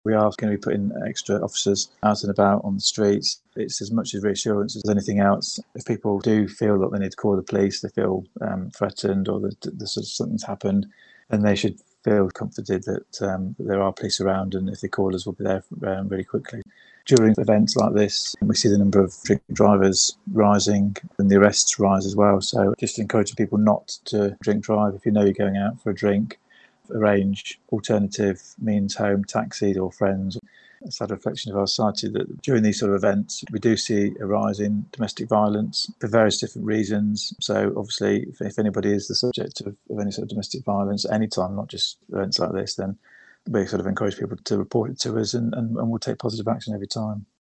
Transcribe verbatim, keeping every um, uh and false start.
We are going to be putting extra officers out and about on the streets. It's as much as reassurance as anything else. If people do feel that they need to call the police, they feel um, threatened or that, that something's happened, then they should feel comforted that, um, that there are police around, and if they call us, we'll be there um, really quickly. During events like this, we see the number of drink drivers rising and the arrests rise as well. So just encouraging people not to drink drive. If you know you're going out for a drink, arrange alternative means home, taxis or friends. A sad reflection of our society that during these sort of events we do see a rise in domestic violence for various different reasons. So obviously if, if anybody is the subject of, of any sort of domestic violence at any time, not just events like this, then we sort of encourage people to report it to us, and, and, and we'll take positive action every time.